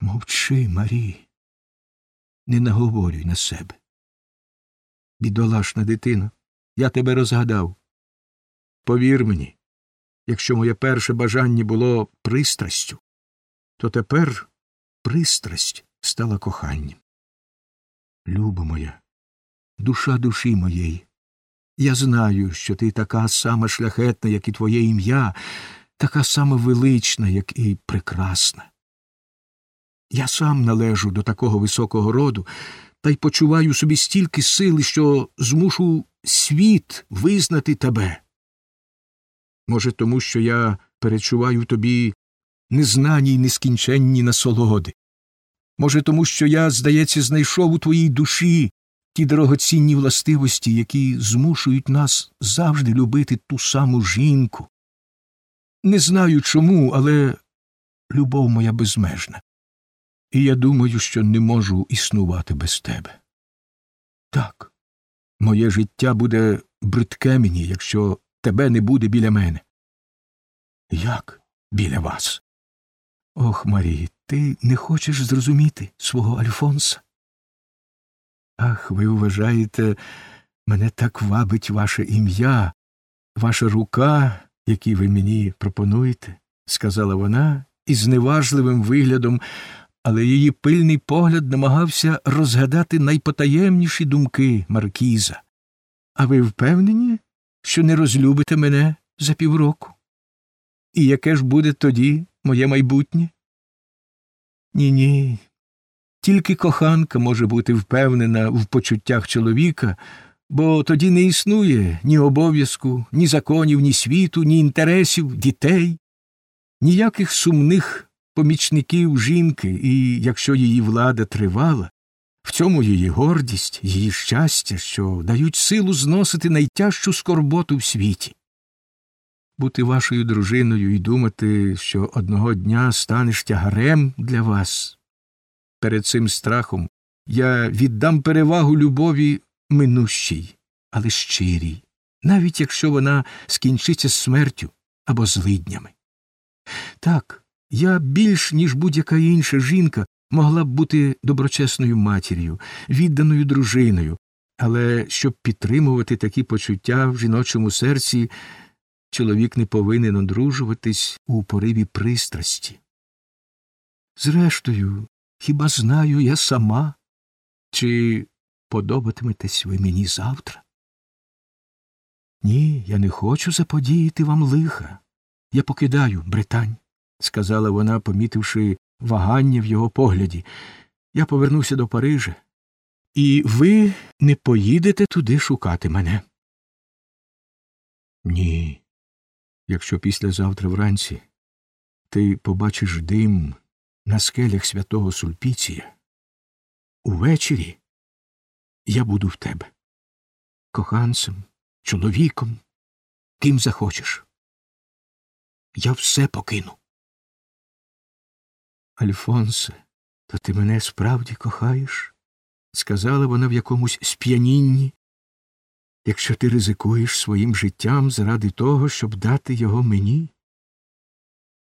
Мовчи, Марі, не наговорюй на себе. Бідолашна дитино, я тебе розгадав. Повір мені, якщо моє перше бажання було пристрастю, то тепер пристрасть стала коханням. Люба моя, душа душі моєї, я знаю, що ти така сама шляхетна, як і твоє ім'я, така сама велична, як і прекрасна. Я сам належу до такого високого роду, та й почуваю собі стільки сили, що змушу світ визнати тебе. Може, тому, що я перечуваю в тобі незнані й нескінченні насолоди. Може, тому, що я, здається, знайшов у твоїй душі ті дорогоцінні властивості, які змушують нас завжди любити ту саму жінку. Не знаю чому, але любов моя безмежна. І я думаю, що не можу існувати без тебе. Так, моє життя буде бридке мені, якщо тебе не буде біля мене. Як біля вас? Ох, Марі, ти не хочеш зрозуміти свого Альфонса? Ах, ви вважаєте, мене так вабить ваше ім'я, ваша рука, які ви мені пропонуєте, сказала вона із зневажливим виглядом, але її пильний погляд намагався розгадати найпотаємніші думки маркіза. А ви впевнені, що не розлюбите мене за півроку? І яке ж буде тоді моє майбутнє? Ні-ні, тільки коханка може бути впевнена в почуттях чоловіка, бо тоді не існує ні обов'язку, ні законів, ні світу, ні інтересів, дітей, ніяких сумних помічників жінки, і якщо її влада тривала, в цьому її гордість, її щастя, що дають силу зносити найтяжчу скорботу в світі. Бути вашою дружиною і думати, що одного дня станеш тягарем для вас. Перед цим страхом я віддам перевагу любові минущій, але щирій, навіть якщо вона скінчиться смертю або злиднями. Так, я більш, ніж будь-яка інша жінка, могла б бути доброчесною матір'ю, відданою дружиною, але щоб підтримувати такі почуття в жіночому серці, чоловік не повинен одружуватись у пориві пристрасті. Зрештою, хіба знаю я сама, чи подобатиметесь ви мені завтра? Ні, я не хочу заподіяти вам лиха. Я покидаю Британь, сказала вона, помітивши вагання в його погляді. Я повернуся до Парижа, і ви не поїдете туди шукати мене. Ні. Якщо післязавтра вранці ти побачиш дим на скелях святого Сульпіція, увечері я буду в тебе. Коханцем, чоловіком, ким захочеш. Я все покину. Альфонсе, то ти мене справді кохаєш? Сказала вона в якомусь сп'янінні. Якщо ти ризикуєш своїм життям заради того, щоб дати його мені?